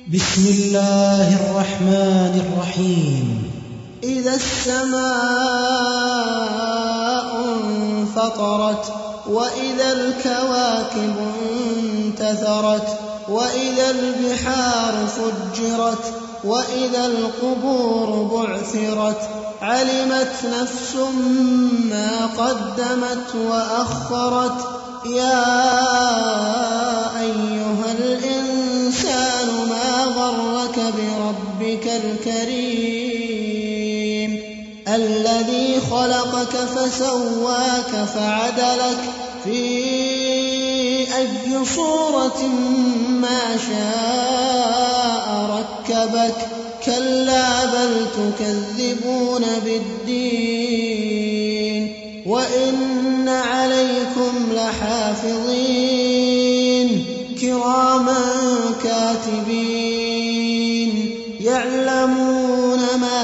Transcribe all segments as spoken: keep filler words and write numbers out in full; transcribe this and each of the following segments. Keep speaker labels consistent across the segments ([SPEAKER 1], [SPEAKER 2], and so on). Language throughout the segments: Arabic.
[SPEAKER 1] بسم الله الرحمن الرحيم.
[SPEAKER 2] إذا السماء انفطرت وإذا الكواكب انتثرت وإذا البحار فجرت وإذا القبور بعثرت علمت نفس ما قدمت وأخرت يا أيها الإنسان ما غرك بربك الكريم الذي خلقك فسواك فعدلك في أي صورة ما شاء ركبك كلا بل تكذبون بالدين وإن عليكم لحافظين كراما كاتبين يعلمون ما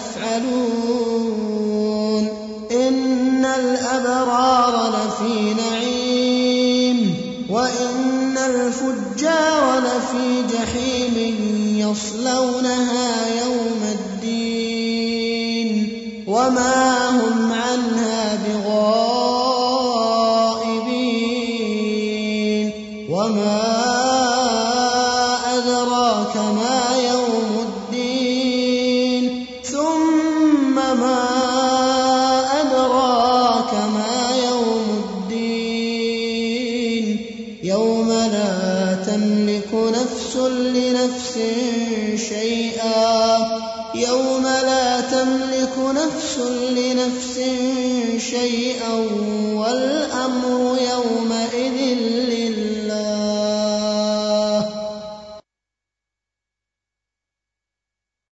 [SPEAKER 2] تفعلون إن الأبرار لفي نعيم وإن الفجار لفي جحيم يصلونها يوم الدين وما هم عنها بغائبين وما أدراك ما يوم الدين ثم ما أدراك ما يوم الدين يوم لا تملك نفس لنفس شيئا يوم لا تملك نفس لنفس شيئا